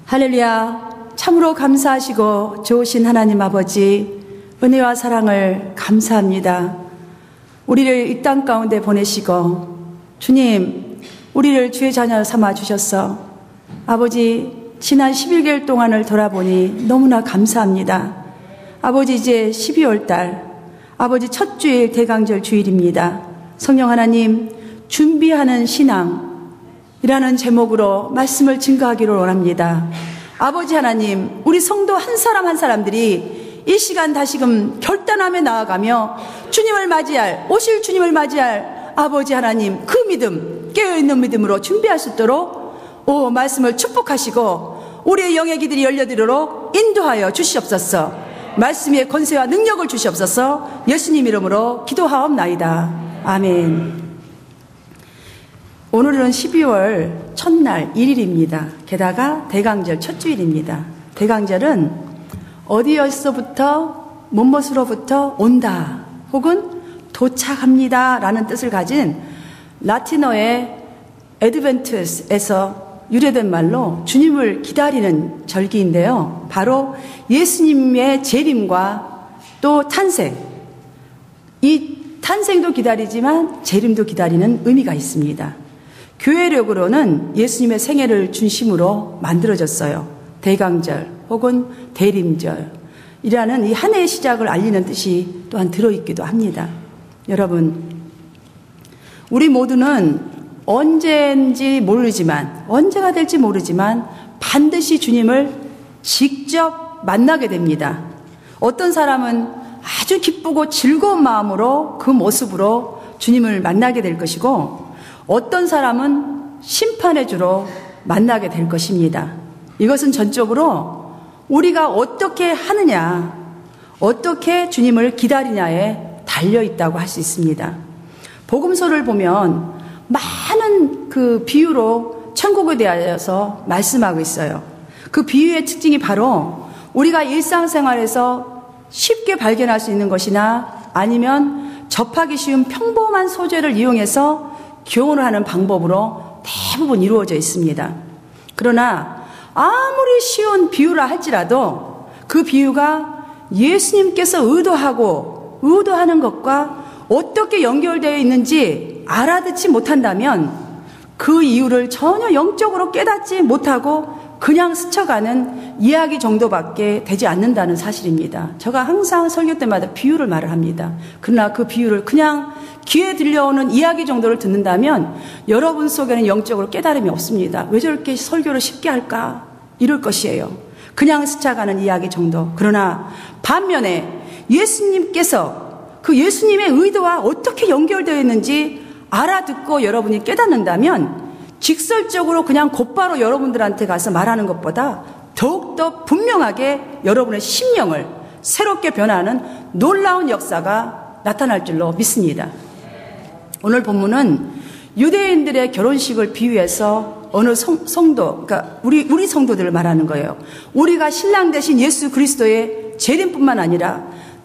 할렐루야. 참으로 감사하시고 좋으신 하나님 아버지, 은혜와 사랑을 감사합니다. 우리를 이 땅 가운데 보내시고 주님, 우리를 주의 자녀 삼아 주셨어. 아버지, 지난 11개월 동안을 돌아보니 너무나 감사합니다. 아버지, 이제 12월 달, 아버지 첫 주일 대강절 주일입니다. 성령 하나님, 준비하는 신앙이라는 제목으로 말씀을 증거하기를 원합니다. 아버지 하나님, 우리 성도 한 사람 한 사람들이 이 시간 다시금 결단하며 나아가며 주님을 맞이할, 오실 주님을 맞이할 아버지 하나님, 그 믿음, 깨어있는 믿음으로 준비할 수 있도록 말씀을 축복하시고 우리의 영의 귀들이 열려들도록 인도하여 주시옵소서. 말씀의 권세와 능력을 주시옵소서. 예수님 이름으로 기도하옵나이다. 아멘. 오늘은 12월 첫날 1일입니다. 게다가 대강절 첫 주일입니다. 대강절은 어디에서부터 무엇으로부터 온다 혹은 도착합니다 라는 뜻을 가진 라틴어의 에드벤트스에서 유래된 말로 주님을 기다리는 절기인데요. 바로 예수님의 재림과 또 탄생, 이 탄생도 기다리지만 재림도 기다리는 의미가 있습니다. 교회력으로는 예수님의 생애를 중심으로 만들어졌어요. 대강절 혹은 대림절이라는 이 한 해의 시작을 알리는 뜻이 또한 들어있기도 합니다. 여러분, 우리 모두는 언제인지 모르지만, 언제가 될지 모르지만 반드시 주님을 직접 만나게 됩니다. 어떤 사람은 아주 기쁘고 즐거운 마음으로 그 모습으로 주님을 만나게 될 것이고, 어떤 사람은 심판의 주로 만나게 될 것입니다. 이것은 전적으로 우리가 어떻게 하느냐, 어떻게 주님을 기다리냐에 달려있다고 할 수 있습니다. 복음서를 보면 많은 그 비유로 천국에 대하여서 말씀하고 있어요. 그 비유의 특징이 바로 우리가 일상생활에서 쉽게 발견할 수 있는 것이나 아니면 접하기 쉬운 평범한 소재를 이용해서 교훈을 하는 방법으로 대부분 이루어져 있습니다. 그러나 아무리 쉬운 비유라 할지라도 그 비유가 예수님께서 의도하는 것과 어떻게 연결되어 있는지 알아듣지 못한다면 그 이유를 전혀 영적으로 깨닫지 못하고 그냥 스쳐가는 이야기 정도밖에 되지 않는다는 사실입니다. 제가 항상 설교 때마다 비유를 말을 합니다. 그러나 그 비유를 그냥 귀에 들려오는 이야기 정도를 듣는다면 여러분 속에는 영적으로 깨달음이 없습니다. 왜 저렇게 설교를 쉽게 할까? 이럴 것이에요. 그냥 스쳐가는 이야기 정도. 그러나 반면에 예수님께서 그 예수님의 의도와 어떻게 연결되어 있는지 알아듣고 여러분이 깨닫는다면 직설적으로 그냥 곧바로 여러분들한테 가서 말하는 것보다 더욱더 분명하게 여러분의 심령을 새롭게 변화하는 놀라운 역사가 나타날 줄로 믿습니다. 오늘 본문은 유대인들의 결혼식을 비유해서 어느 성도, 그러니까 우리 성도들을 말하는 거예요. 우리가 신랑 되신 예수 그리스도의 재림뿐만 아니라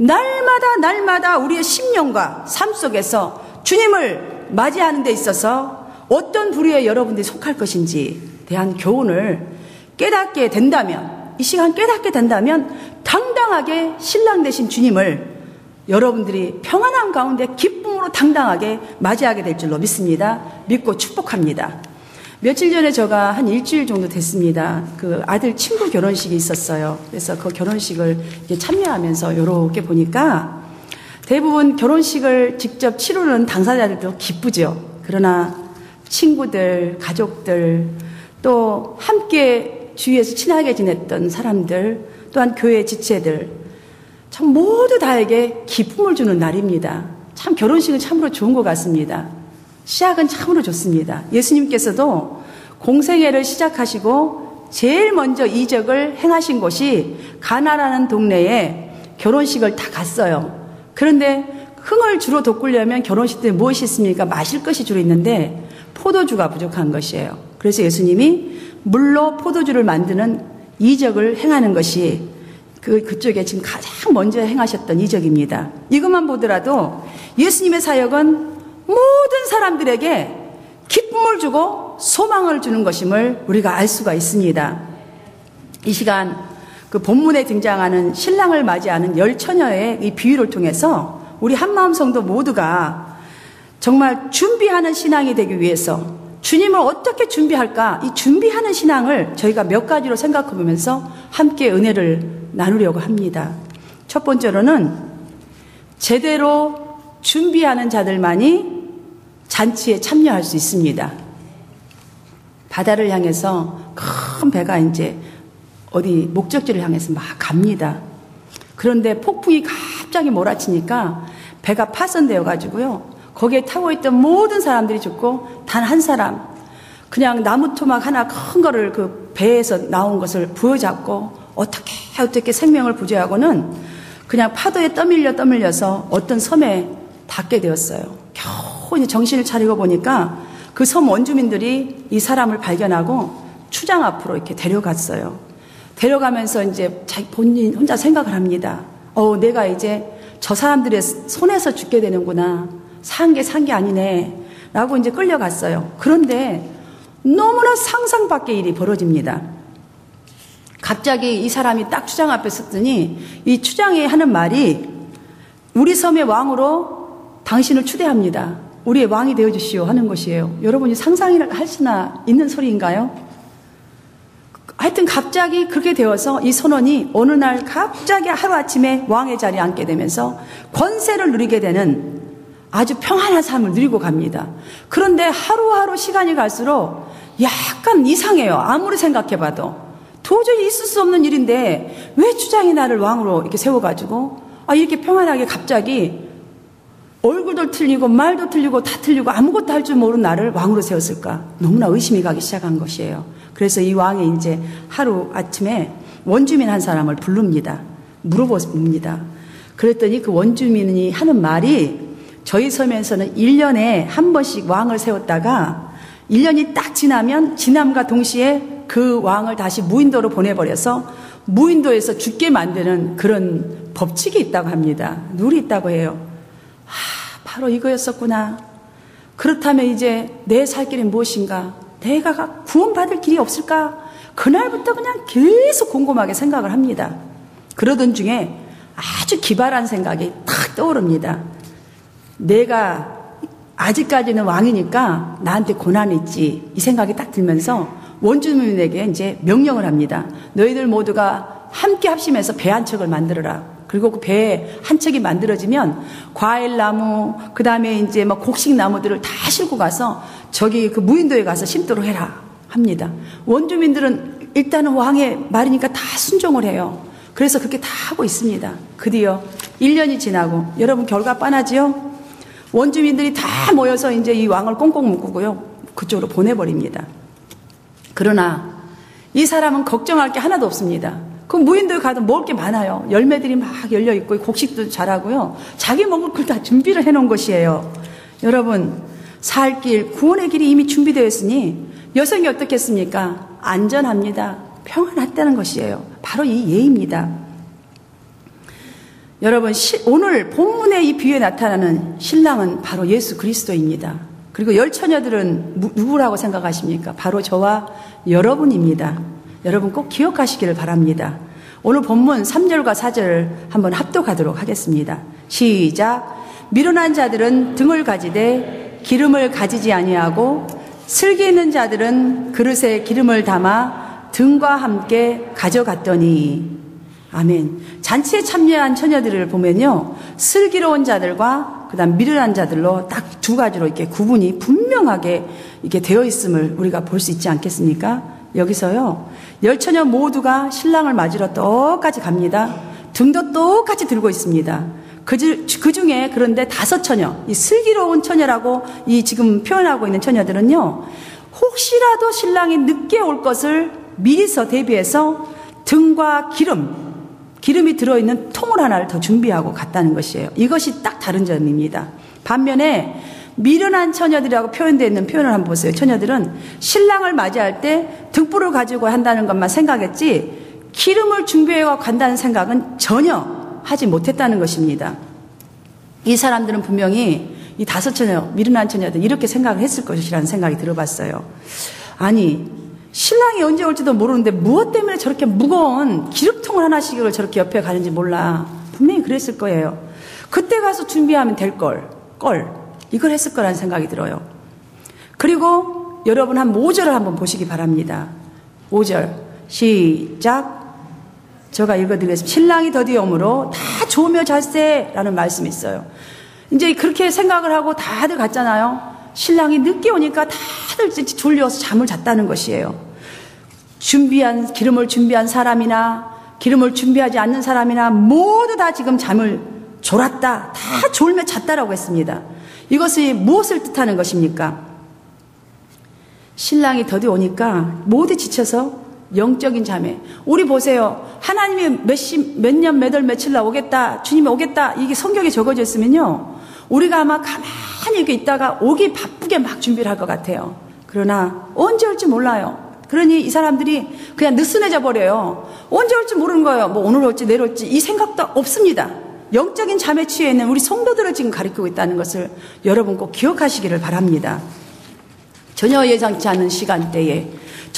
날마다 우리의 심령과 삶 속에서 주님을 맞이하는 데 있어서 어떤 부류에 여러분들이 속할 것인지 대한 교훈을 깨닫게 된다면, 이 시간 깨닫게 된다면 당당하게 신랑 되신 주님을 여러분들이 평안한 가운데 기쁨으로 당당하게 맞이하게 될 줄로 믿습니다. 믿고 축복합니다. 며칠 전에 제가 한 일주일 정도 됐습니다. 그 아들 친구 결혼식이 있었어요. 그래서 그 결혼식을 참여하면서 이렇게 보니까 대부분 결혼식을 직접 치르는 당사자들도 기쁘죠. 그러나 친구들, 가족들, 또 함께 주위에서 친하게 지냈던 사람들, 또한 교회 지체들, 참 모두 다에게 기쁨을 주는 날입니다. 참 결혼식은 참으로 좋은 것 같습니다. 시작은 참으로 좋습니다. 예수님께서도 공생애를 시작하시고 제일 먼저 이적을 행하신 곳이 가나라는 동네에 결혼식을 다 갔어요. 그런데 흥을 주로 돋구려면 결혼식 때 무엇이 있습니까? 마실 것이 주로 있는데 포도주가 부족한 것이에요. 그래서 예수님이 물로 포도주를 만드는 이적을 행하는 것이 그쪽에 지금 가장 먼저 행하셨던 이적입니다. 이것만 보더라도 예수님의 사역은 모든 사람들에게 기쁨을 주고 소망을 주는 것임을 우리가 알 수가 있습니다. 이 시간 그 본문에 등장하는 신랑을 맞이하는 열 처녀의 이 비유를 통해서 우리 한마음 성도 모두가 정말 준비하는 신앙이 되기 위해서 주님을 어떻게 준비할까? 이 준비하는 신앙을 저희가 몇 가지로 생각해 보면서 함께 은혜를 나누려고 합니다. 첫 번째로는 제대로 준비하는 자들만이 잔치에 참여할 수 있습니다. 바다를 향해서 큰 배가 이제 어디 목적지를 향해서 막 갑니다. 그런데 폭풍이 갑자기 몰아치니까 배가 파손되어 가지고요. 거기에 타고 있던 모든 사람들이 죽고 단 한 사람 그냥 나무 토막 하나 큰 거를 그 배에서 나온 것을 부여잡고 어떻게 생명을 부재하고는 그냥 파도에 떠밀려서 어떤 섬에 닿게 되었어요. 겨우 이제 정신을 차리고 보니까 그 섬 원주민들이 이 사람을 발견하고 추장 앞으로 이렇게 데려갔어요. 데려가면서 이제 자기 본인 혼자 생각을 합니다. 내가 이제 저 사람들의 손에서 죽게 되는구나. 산 게 아니네. 라고 이제 끌려갔어요. 그런데 너무나 상상 밖의 일이 벌어집니다. 갑자기 이 사람이 딱 추장 앞에 섰더니 이 추장이 하는 말이 우리 섬의 왕으로 당신을 추대합니다. 우리의 왕이 되어주시오 하는 것이에요. 여러분이 상상할 수나 있는 소리인가요? 하여튼 갑자기 그렇게 되어서 이 선원이 어느 날 갑자기 하루아침에 왕의 자리에 앉게 되면서 권세를 누리게 되는 아주 평안한 삶을 누리고 갑니다. 그런데 하루하루 시간이 갈수록 약간 이상해요. 아무리 생각해봐도. 도저히 있을 수 없는 일인데 왜 추장이 나를 왕으로 이렇게 세워가지고 이렇게 평안하게 갑자기 얼굴도 틀리고 말도 틀리고 다 틀리고 아무것도 할 줄 모르는 나를 왕으로 세웠을까? 너무나 의심이 가기 시작한 것이에요. 그래서 이 왕이 이제 하루 아침에 원주민 한 사람을 부릅니다. 물어봅니다. 그랬더니 그 원주민이 하는 말이 저희 섬에서는 1년에 한 번씩 왕을 세웠다가 1년이 딱 지나면 지남과 동시에 그 왕을 다시 무인도로 보내버려서 무인도에서 죽게 만드는 그런 법칙이 있다고 합니다. 룰이 있다고 해요. 바로 이거였었구나. 그렇다면 이제 내 살 길이 무엇인가? 내가 구원받을 길이 없을까? 그날부터 그냥 계속 곰곰하게 생각을 합니다. 그러던 중에 아주 기발한 생각이 탁 떠오릅니다. 내가 아직까지는 왕이니까 나한테 고난이 있지. 이 생각이 딱 들면서 원주민에게 이제 명령을 합니다. 너희들 모두가 함께 합심해서 배 한 척을 만들어라. 그리고 그 배 한 척이 만들어지면 과일나무, 그 다음에 이제 뭐 곡식나무들을 다 싣고 가서 저기 그 무인도에 가서 심도록 해라 합니다. 원주민들은 일단은 왕의 말이니까 다 순종을 해요. 그래서 그렇게 다 하고 있습니다. 드디어 1년이 지나고 여러분 결과 뻔하지요? 원주민들이 다 모여서 이제 이 왕을 꽁꽁 묶고요. 그쪽으로 보내버립니다. 그러나 이 사람은 걱정할 게 하나도 없습니다. 그 무인도에 가도 먹을 게 많아요. 열매들이 막 열려있고 곡식도 자라고요. 자기 먹을 걸 다 준비를 해놓은 것이에요. 여러분, 살 길, 구원의 길이 이미 준비되어 있으니 여성이 어떻겠습니까? 안전합니다. 평안했다는 것이에요. 바로 이 예입니다. 여러분, 오늘 본문의 이 비유에 나타나는 신랑은 바로 예수 그리스도입니다. 그리고 열 처녀들은 누구라고 생각하십니까? 바로 저와 여러분입니다. 여러분 꼭 기억하시기를 바랍니다. 오늘 본문 3절과 4절 한번 합독하도록 하겠습니다. 시작. 미련한 자들은 등을 가지되 기름을 가지지 아니하고 슬기 있는 자들은 그릇에 기름을 담아 등과 함께 가져갔더니. 아멘. 잔치에 참여한 처녀들을 보면요, 슬기로운 자들과 그다음 미련한 자들로 딱 두 가지로 이렇게 구분이 분명하게 이렇게 되어 있음을 우리가 볼 수 있지 않겠습니까? 여기서요, 열 처녀 모두가 신랑을 맞으러 똑같이 갑니다. 등도 똑같이 들고 있습니다. 그 중에 그런데 5처녀, 이 슬기로운 처녀라고 이 지금 표현하고 있는 처녀들은요, 혹시라도 신랑이 늦게 올 것을 미리서 대비해서 등과 기름이 들어있는 통을 하나를 더 준비하고 갔다는 것이에요. 이것이 딱 다른 점입니다. 반면에 미련한 처녀들이라고 표현되어 있는 표현을 한번 보세요. 처녀들은 신랑을 맞이할 때 등불을 가지고 한다는 것만 생각했지 기름을 준비해서 간다는 생각은 전혀 하지 못했다는 것입니다. 이 사람들은 분명히 이 5처녀, 미련한 처녀들 이렇게 생각을 했을 것이라는 생각이 들어봤어요. 아니, 신랑이 언제 올지도 모르는데 무엇 때문에 저렇게 무거운 기름통을 하나씩을 저렇게 옆에 가는지 몰라. 분명히 그랬을 거예요. 그때 가서 준비하면 될 걸. 이걸 했을 거라는 생각이 들어요. 그리고 여러분 한 5절을 한번 보시기 바랍니다. 5절 시작. 제가 읽어드리겠습니다. 신랑이 더디오므로 다 조며 잤세라는 말씀이 있어요. 이제 그렇게 생각을 하고 다들 갔잖아요. 신랑이 늦게 오니까 다들 졸려서 잠을 잤다는 것이에요. 기름을 준비한 사람이나 기름을 준비하지 않는 사람이나 모두 다 지금 잠을 졸았다. 다 졸며 잤다라고 했습니다. 이것이 무엇을 뜻하는 것입니까? 신랑이 더디 오니까 모두 지쳐서 영적인 잠에. 우리 보세요. 하나님이 몇 년, 몇 월, 며칠 날 오겠다. 주님이 오겠다. 이게 성경에 적어져 있으면요. 우리가 아마 가만히 이렇게 있다가 오기 바쁘게 막 준비를 할 것 같아요. 그러나 언제 올지 몰라요. 그러니 이 사람들이 그냥 느슨해져 버려요. 언제 올지 모르는 거예요. 뭐 오늘 올지 내일 올지 이 생각도 없습니다. 영적인 잠에 취해 있는 우리 성도들을 지금 가리키고 있다는 것을 여러분 꼭 기억하시기를 바랍니다. 전혀 예상치 않은 시간대에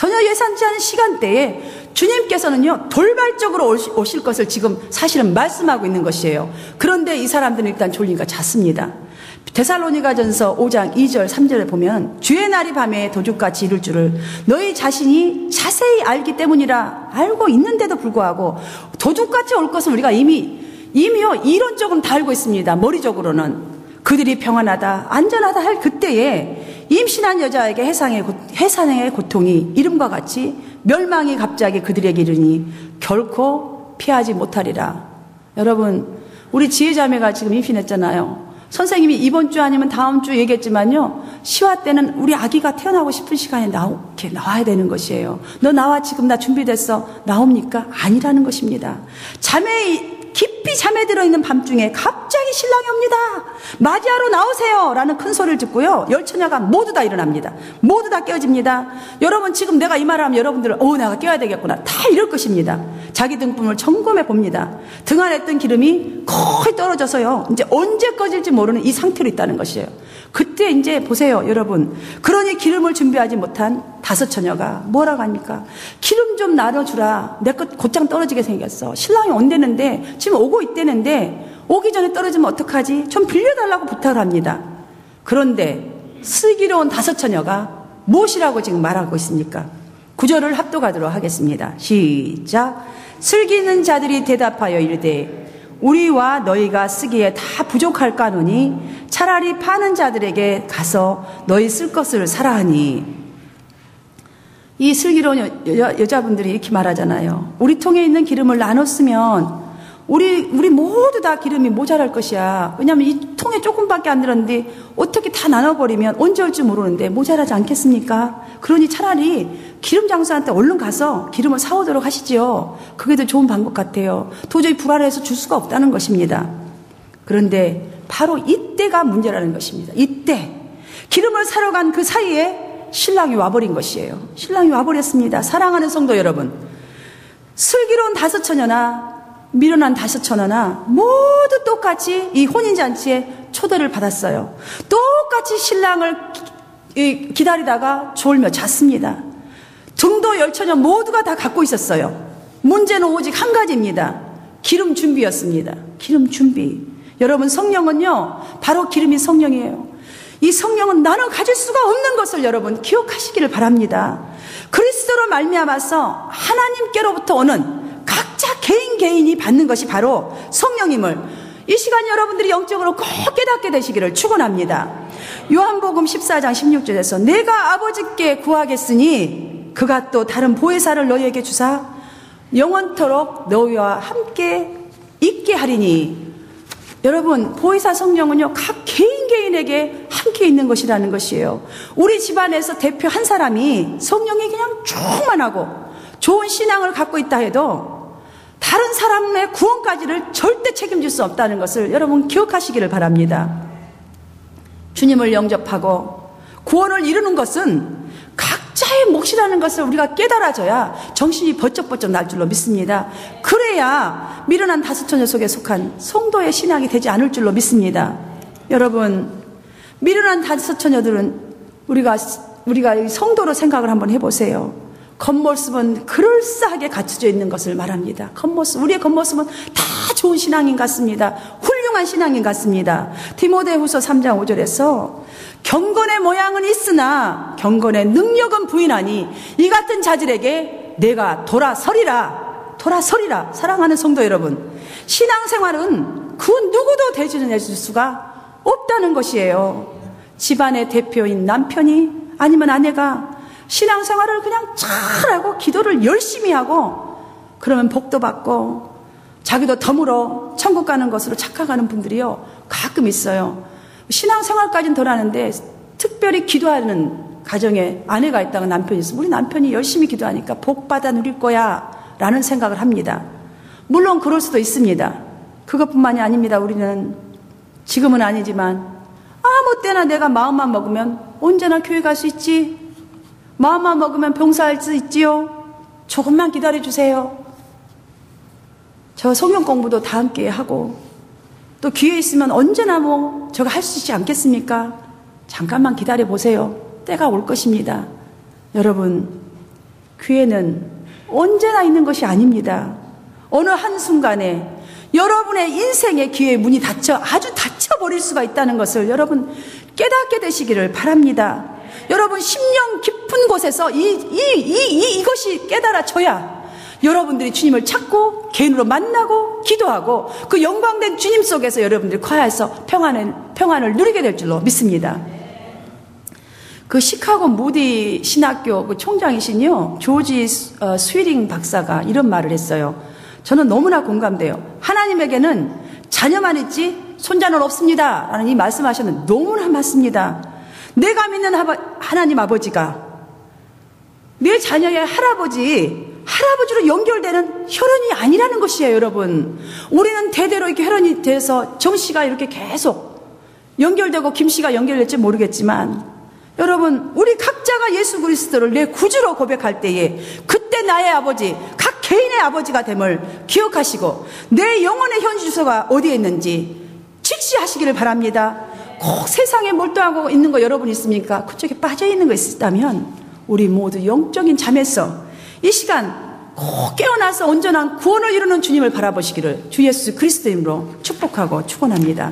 주님께서는요 돌발적으로 오실 것을 지금 사실은 말씀하고 있는 것이에요. 그런데 이 사람들은 일단 졸리니까 잤습니다. 데살로니가전서 5장 2절 3절에 보면 주의 날이 밤에 도둑같이 이룰 줄을 너희 자신이 자세히 알기 때문이라. 알고 있는데도 불구하고 도둑같이 올 것은 우리가 이미요 이론적으로는 다 알고 있습니다. 머리적으로는 그들이 평안하다 안전하다 할 그때에 임신한 여자에게 해산의 고통이 이름과 같이 멸망이 갑자기 그들에게 이르니 결코 피하지 못하리라. 여러분 우리 지혜자매가 지금 임신했잖아요. 선생님이 이번 주 아니면 다음 주 얘기했지만요. 시화 때는 우리 아기가 태어나고 싶은 시간에 나와야 되는 것이에요. 너 나와 지금 나 준비됐어. 나옵니까? 아니라는 것입니다. 깊이 잠에 들어있는 밤중에 갑자기 신랑이 옵니다. 맞이하러 나오세요 라는 큰 소리를 듣고요. 열처녀가 모두 다 일어납니다. 모두 다 깨어집니다. 여러분 지금 내가 이 말을 하면 여러분들은 내가 깨어야 되겠구나 다 이럴 것입니다. 자기 등불을 점검해 봅니다. 등 안에 있던 기름이 거의 떨어져서요. 이제 언제 꺼질지 모르는 이 상태로 있다는 것이에요. 그때 이제 보세요 여러분. 그러니 기름을 준비하지 못한 5 처녀가 뭐라고 합니까? 기름 좀 나눠주라. 내 것 곧장 떨어지게 생겼어. 신랑이 온대는데 지금 오고 있대는데 오기 전에 떨어지면 어떡하지? 좀 빌려달라고 부탁을 합니다. 그런데 슬기로운 5 처녀가 무엇이라고 지금 말하고 있습니까? 9절을 합독하도록 하겠습니다. 시작. 슬기는 자들이 대답하여 이르되 우리와 너희가 쓰기에 다 부족할까노니 차라리 파는 자들에게 가서 너희 쓸 것을 사라 하니. 이 슬기로운 여자분들이 이렇게 말하잖아요. 우리 통에 있는 기름을 나눴으면 우리 모두 다 기름이 모자랄 것이야. 왜냐하면 이 통에 조금밖에 안 들었는데 어떻게 다 나눠버리면 언제 올지 모르는데 모자라지 않겠습니까? 그러니 차라리 기름 장사한테 얼른 가서 기름을 사오도록 하시죠. 그게 더 좋은 방법 같아요. 도저히 불안해서 줄 수가 없다는 것입니다. 그런데 바로 이때가 문제라는 것입니다. 이때 기름을 사러 간 그 사이에 신랑이 와버린 것이에요. 신랑이 와버렸습니다. 사랑하는 성도 여러분, 슬기로운 5 처녀나 미련한 5 처녀나 모두 똑같이 이 혼인잔치에 초대를 받았어요. 똑같이 신랑을 기다리다가 졸며 잤습니다. 등도 10처녀 모두가 다 갖고 있었어요. 문제는 오직 한 가지입니다. 기름 준비였습니다. 기름 준비. 여러분 성령은요 바로 기름이 성령이에요. 이 성령은 나는 가질 수가 없는 것을 여러분 기억하시기를 바랍니다. 그리스도로 말미암아서 하나님께로부터 오는 각자 개인이 받는 것이 바로 성령임을 이 시간 여러분들이 영적으로 꼭 깨닫게 되시기를 축원합니다. 요한복음 14장 16절에서 내가 아버지께 구하겠으니 그가 또 다른 보혜사를 너희에게 주사 영원토록 너희와 함께 있게 하리니. 여러분 보혜사 성령은요 각 개인에게 함께 있는 것이라는 것이에요. 우리 집안에서 대표 한 사람이 성령이 그냥 충만하고 좋은 신앙을 갖고 있다 해도 다른 사람의 구원까지를 절대 책임질 수 없다는 것을 여러분 기억하시기를 바랍니다. 주님을 영접하고 구원을 이루는 것은 각자의 몫이라는 것을 우리가 깨달아져야 정신이 번쩍번쩍 날 줄로 믿습니다. 그래야 미련한 5 처녀 속에 속한 성도의 신앙이 되지 않을 줄로 믿습니다. 여러분 미련한 5 처녀들은 우리가 성도로 생각을 한번 해보세요. 겉모습은 그럴싸하게 갖춰져 있는 것을 말합니다. 우리의 겉모습은 다 좋은 신앙인 같습니다. 훌륭한 신앙인 같습니다. 디모데후서 3장 5절에서 경건의 모양은 있으나 경건의 능력은 부인하니 이 같은 자들에게 내가 돌아서리라. 사랑하는 성도 여러분, 신앙생활은 그 누구도 대신해 줄 수가 없다는 것이에요. 집안의 대표인 남편이 아니면 아내가 신앙생활을 그냥 잘하고 기도를 열심히 하고 그러면 복도 받고 자기도 덤으로 천국 가는 것으로 착각하는 분들이요 가끔 있어요. 신앙생활까지는 덜 하는데 특별히 기도하는 가정에 아내가 있다가 남편이 있으면 우리 남편이 열심히 기도하니까 복 받아 누릴 거야 라는 생각을 합니다. 물론 그럴 수도 있습니다. 그것뿐만이 아닙니다. 우리는 지금은 아니지만 아무 때나 내가 마음만 먹으면 언제나 교회 갈 수 있지, 마음만 먹으면 봉사할 수 있지요, 조금만 기다려주세요. 저 성경 공부도 다 함께 하고 또 기회 있으면 언제나 저거 할 수 있지 않겠습니까? 잠깐만 기다려보세요. 때가 올 것입니다. 여러분, 기회는 언제나 있는 것이 아닙니다. 어느 한순간에 여러분의 인생의 기회의 문이 아주 닫혀버릴 수가 있다는 것을 여러분 깨닫게 되시기를 바랍니다. 여러분 심령 깊은 곳에서 이것이 깨달아져야 여러분들이 주님을 찾고 개인으로 만나고 기도하고 그 영광된 주님 속에서 여러분들이 거하여서 평안을 누리게 될 줄로 믿습니다. 그 시카고 무디 신학교 그 총장이신요 조지 스위링 박사가 이런 말을 했어요. 저는 너무나 공감돼요. 하나님에게는 자녀만 있지 손자는 없습니다 라는 이 말씀하셨는데 너무나 맞습니다. 내가 믿는 하나님 아버지가 내 자녀의 할아버지로 연결되는 혈연이 아니라는 것이에요. 여러분, 우리는 대대로 이렇게 혈연이 돼서 정씨가 이렇게 계속 연결되고 김씨가 연결될지 모르겠지만 여러분, 우리 각자가 예수 그리스도를 내 구주로 고백할 때에 그때 나의 아버지, 각 개인의 아버지가 됨을 기억하시고 내 영혼의 현지 주소가 어디에 있는지 직시하시기를 바랍니다. 꼭 세상에 몰두하고 있는 거 여러분 있습니까? 그쪽에 빠져있는 거 있다면 우리 모두 영적인 잠에서 이 시간 꼭 깨어나서 온전한 구원을 이루는 주님을 바라보시기를 주 예수 그리스도 이름으로 축복하고 축원합니다.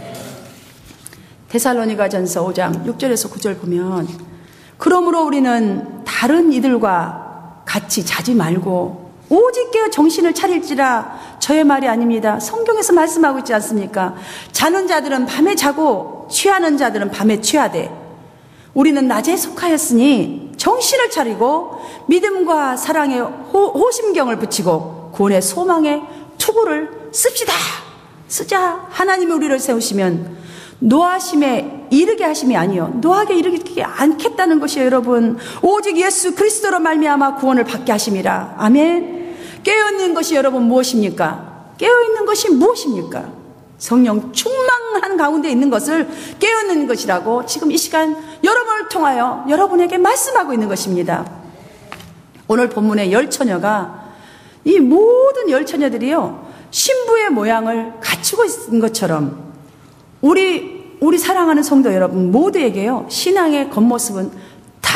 데살로니가전서 5장 6절에서 9절 보면 그러므로 우리는 다른 이들과 같이 자지 말고 오직 깨어 정신을 차릴지라 저의 말이 아닙니다. 성경에서 말씀하고 있지 않습니까? 자는 자들은 밤에 자고 취하는 자들은 밤에 취하되 우리는 낮에 속하였으니 정신을 차리고 믿음과 사랑에 호심경을 붙이고 구원의 소망에 투구를 쓰자. 하나님이 우리를 세우시면 노하심에 이르게 하심이 아니요 노하게 이르게 않겠다는 것이에요. 여러분, 오직 예수 그리스도로 말미암아 구원을 받게 하심이라. 아멘. 깨어있는 것이 여러분 무엇입니까? 깨어있는 것이 무엇입니까? 성령 충만한 가운데 있는 것을 깨어있는 것이라고 지금 이 시간 여러분을 통하여 여러분에게 말씀하고 있는 것입니다. 오늘 본문의 열 처녀가 이 모든 열 처녀들이요 신부의 모양을 갖추고 있는 것처럼 우리 사랑하는 성도 여러분 모두에게요 신앙의 겉모습은 다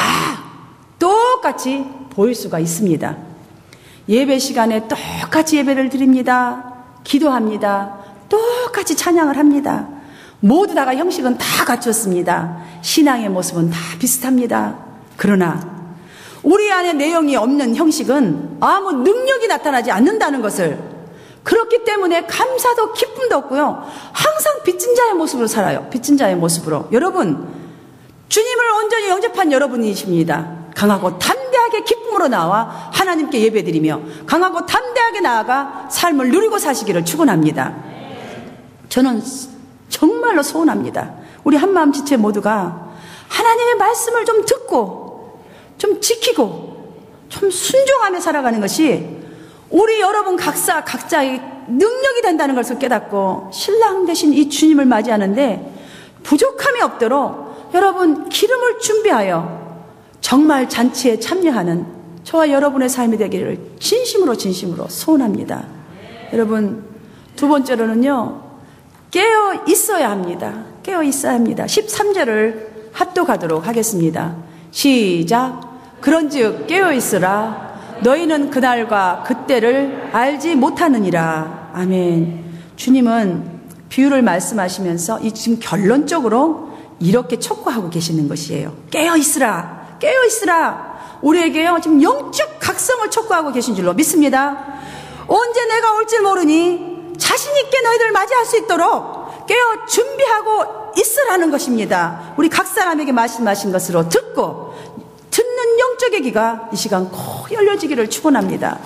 똑같이 보일 수가 있습니다. 예배 시간에 똑같이 예배를 드립니다. 기도합니다. 똑같이 찬양을 합니다. 모두 다가 형식은 다 갖췄습니다. 신앙의 모습은 다 비슷합니다. 그러나 우리 안에 내용이 없는 형식은 아무 능력이 나타나지 않는다는 것을, 그렇기 때문에 감사도 기쁨도 없고요 항상 빚진 자의 모습으로 살아요. 빚진 자의 모습으로. 여러분, 주님을 온전히 영접한 여러분이십니다. 강하고 담대하게 기쁨으로 나와 하나님께 예배드리며 강하고 담대하게 나아가 삶을 누리고 사시기를 축원합니다. 저는 정말로 소원합니다. 우리 한마음 지체 모두가 하나님의 말씀을 좀 듣고 좀 지키고 좀 순종하며 살아가는 것이 우리 여러분 각자의 능력이 된다는 것을 깨닫고 신랑 되신 이 주님을 맞이하는데 부족함이 없도록 여러분 기름을 준비하여 정말 잔치에 참여하는 저와 여러분의 삶이 되기를 진심으로 소원합니다. 여러분, 두 번째로는요 깨어 있어야 합니다. 깨어 있어야 합니다. 13절을 합독하도록 하겠습니다. 시작. 그런즉 깨어있으라. 너희는 그날과 그때를 알지 못하느니라. 아멘. 주님은 비유를 말씀하시면서 이 지금 결론적으로 이렇게 촉구하고 계시는 것이에요. 깨어있으라. 깨어있으라. 우리에게요 지금 영적 각성을 촉구하고 계신 줄로 믿습니다. 언제 내가 올지 모르니 자신있게 너희들 맞이할 수 있도록 깨어 준비하고 있으라는 것입니다. 우리 각 사람에게 말씀하신 것으로 듣고 듣는 영적의 귀가 이 시간 꼭 열려지기를 축원합니다.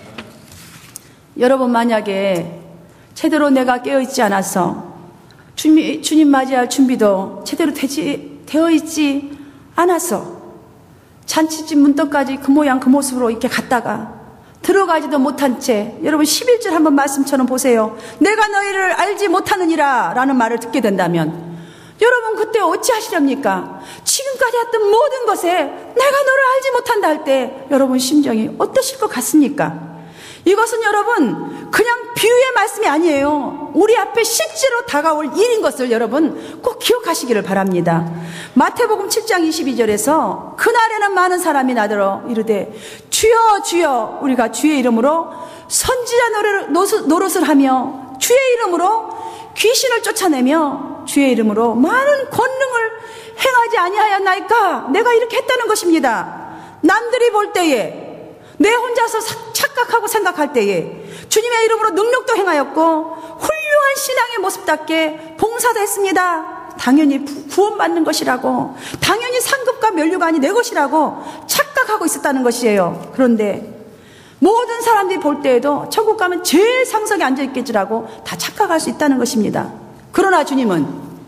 여러분, 만약에 제대로 내가 깨어있지 않아서 주님 맞이할 준비도 제대로 되어 있지 않아서 잔치집 문턱까지 그 모양 그 모습으로 이렇게 갔다가 들어가지도 못한 채, 여러분 11절 한번 말씀처럼 보세요. 내가 너희를 알지 못하느니라 라는 말을 듣게 된다면 여러분 그때 어찌하시렵니까? 지금까지 했던 모든 것에 내가 너를 알지 못한다 할 때 여러분 심정이 어떠실 것 같습니까? 이것은 여러분 그냥 비유의 말씀이 아니에요. 우리 앞에 실제로 다가올 일인 것을 여러분 꼭 기억하시기를 바랍니다. 마태복음 7장 22절에서 그날에는 많은 사람이 나더러 이르되 주여 주여 우리가 주의 이름으로 선지자 노릇을 하며 주의 이름으로 귀신을 쫓아내며 주의 이름으로 많은 권능을 행하지 아니하였나이까? 내가 이렇게 했다는 것입니다. 남들이 볼 때에 내 혼자서 착각하고 생각할 때에 주님의 이름으로 능력도 행하였고 훌륭한 신앙의 모습답게 봉사도 했습니다. 당연히 구원받는 것이라고, 당연히 상급과 면류관이 내 것이라고 착각하고 있었다는 것이에요. 그런데 모든 사람들이 볼 때에도 천국 가면 제일 상석에 앉아있겠지라고 다 착각할 수 있다는 것입니다. 그러나 주님은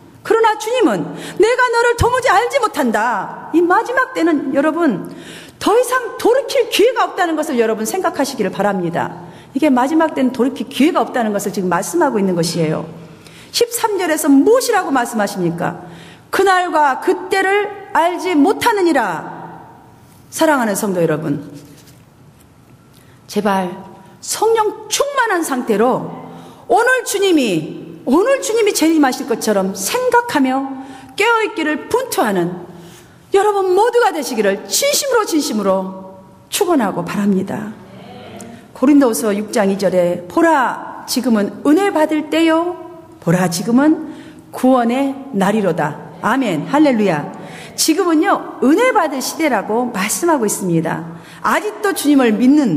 내가 너를 도무지 알지 못한다. 이 마지막 때는 여러분 더 이상 돌이킬 기회가 없다는 것을 여러분 생각하시기를 바랍니다. 이게 마지막 때는 돌이킬 기회가 없다는 것을 지금 말씀하고 있는 것이에요. 13절에서 무엇이라고 말씀하십니까? 그날과 그때를 알지 못하느니라. 사랑하는 성도 여러분, 제발 성령 충만한 상태로 오늘 주님이 재림하실 것처럼 생각하며 깨어있기를 분투하는 여러분 모두가 되시기를 진심으로 축원하고 바랍니다. 고린도후서 6장 2절에 보라 지금은 은혜 받을 때요, 보라 지금은 구원의 날이로다. 아멘, 할렐루야. 지금은요 은혜 받을 시대라고 말씀하고 있습니다. 아직도 주님을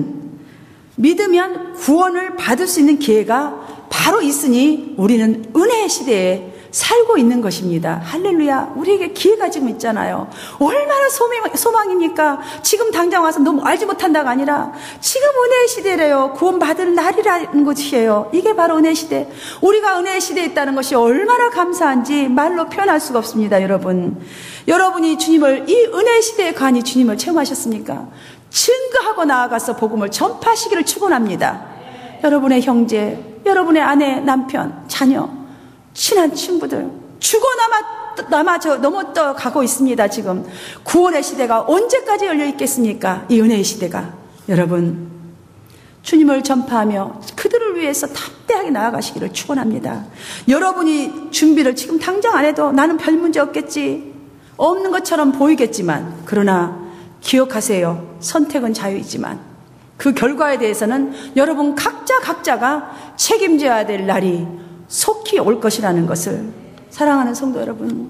믿으면 구원을 받을 수 있는 기회가 바로 있으니 우리는 은혜의 시대에 살고 있는 것입니다. 할렐루야. 우리에게 기회가 지금 있잖아요. 얼마나 소망입니까? 지금 당장 와서 너무 알지 못한다가 아니라 지금 은혜의 시대래요. 구원받을 날이라는 것이에요. 이게 바로 은혜의 시대. 우리가 은혜의 시대에 있다는 것이 얼마나 감사한지 말로 표현할 수가 없습니다. 여러분이 이 은혜의 시대에 관이 주님을 체험하셨습니까? 증거하고 나아가서 복음을 전파하시기를 축원합니다. 여러분의 형제, 여러분의 아내, 남편, 자녀, 친한 친구들 죽어 넘어 가고 있습니다. 지금 구원의 시대가 언제까지 열려 있겠습니까? 이 은혜의 시대가. 여러분 주님을 전파하며 그들을 위해서 담대하게 나아가시기를 축원합니다. 여러분이 준비를 지금 당장 안 해도 나는 별 문제 없겠지, 없는 것처럼 보이겠지만, 그러나 기억하세요. 선택은 자유이지만 그 결과에 대해서는 여러분 각자가 책임져야 될 날이 속히 올 것이라는 것을, 사랑하는 성도 여러분,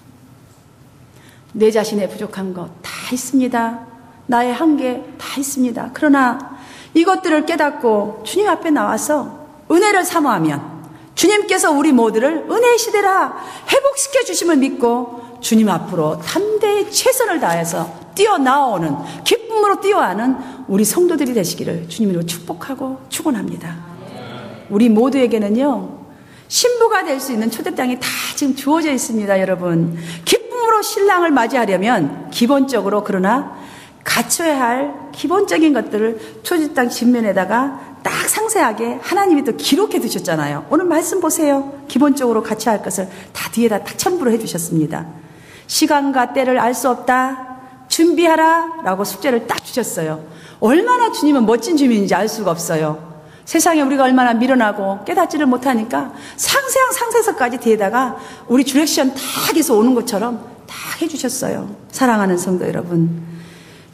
내 자신의 부족한 것 다 있습니다. 나의 한계 다 있습니다. 그러나 이것들을 깨닫고 주님 앞에 나와서 은혜를 사모하면 주님께서 우리 모두를 은혜의 시대라 회복시켜 주심을 믿고 주님 앞으로 담대히 최선을 다해서 뛰어나오는, 기쁨으로 뛰어가는 우리 성도들이 되시기를 주님으로 축복하고 축원합니다. 우리 모두에게는요 신부가 될 수 있는 초대장이 다 지금 주어져 있습니다. 여러분, 기쁨으로 신랑을 맞이하려면 기본적으로, 그러나 갖춰야 할 기본적인 것들을 초대장 뒷면에다가 딱 상세하게 하나님이 또 기록해 두셨잖아요. 오늘 말씀 보세요. 기본적으로 갖춰야 할 것을 다 뒤에다 딱 첨부를 해 주셨습니다. 시간과 때를 알 수 없다, 준비하라 라고 숙제를 딱 주셨어요. 얼마나 주님은 멋진 주님인지 알 수가 없어요. 세상에 우리가 얼마나 미련하고 깨닫지를 못하니까 상세한 상세서까지 뒤에다가 우리 주렉션 다 해서 오는 것처럼 다 해주셨어요. 사랑하는 성도 여러분,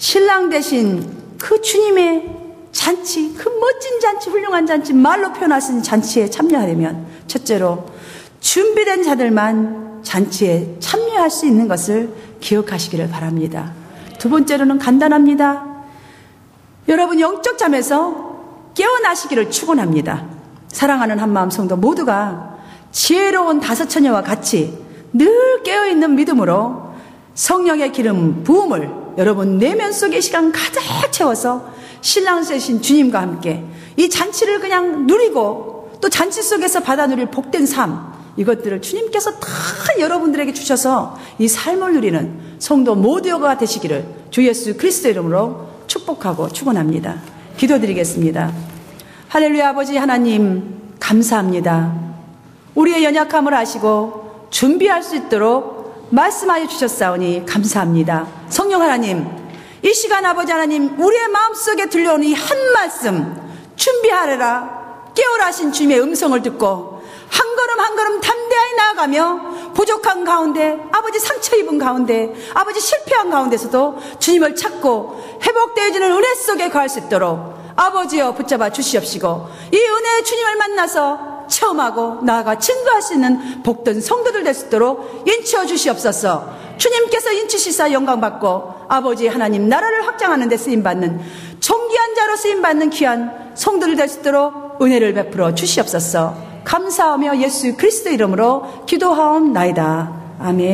신랑 되신 그 주님의 잔치, 그 멋진 잔치, 훌륭한 잔치, 말로 표현할 수 있는 잔치에 참여하려면 첫째로 준비된 자들만 잔치에 참여할 수 있는 것을 기억하시기를 바랍니다. 두 번째로는 간단합니다. 여러분 영적 잠에서 깨어나시기를 축원합니다. 사랑하는 한마음 성도 모두가 지혜로운 다섯 처녀와 같이 늘 깨어있는 믿음으로 성령의 기름 부음을 여러분 내면 속의 시간 가득 채워서 신랑 되신 주님과 함께 이 잔치를 그냥 누리고 또 잔치 속에서 받아 누릴 복된 삶, 이것들을 주님께서 다 여러분들에게 주셔서 이 삶을 누리는 성도 모두가 되시기를 주 예수 그리스도 이름으로 축복하고 축원합니다. 기도드리겠습니다. 할렐루야. 아버지 하나님 감사합니다. 우리의 연약함을 아시고 준비할 수 있도록 말씀하여 주셨사오니 감사합니다. 성령 하나님, 이 시간 아버지 하나님 우리의 마음속에 들려오는 이 한 말씀 준비하래라 깨어라 하신 주님의 음성을 듣고 한 걸음 한 걸음 담대하게 나아가며 부족한 가운데 아버지 상처 입은 가운데 아버지 실패한 가운데서도 주님을 찾고 회복되어지는 은혜 속에 거할 수 있도록 아버지여 붙잡아 주시옵시고 이 은혜의 주님을 만나서 체험하고 나아가 증거할 수 있는 복된 성도들 될 수 있도록 인치어 주시옵소서. 주님께서 인치시사 영광받고 아버지 하나님 나라를 확장하는 데 쓰임받는 존귀한 자로 쓰임받는 귀한 성도들 될 수 있도록 은혜를 베풀어 주시옵소서. 감사하며 예수 그리스도 이름으로 기도하옵나이다. 아멘.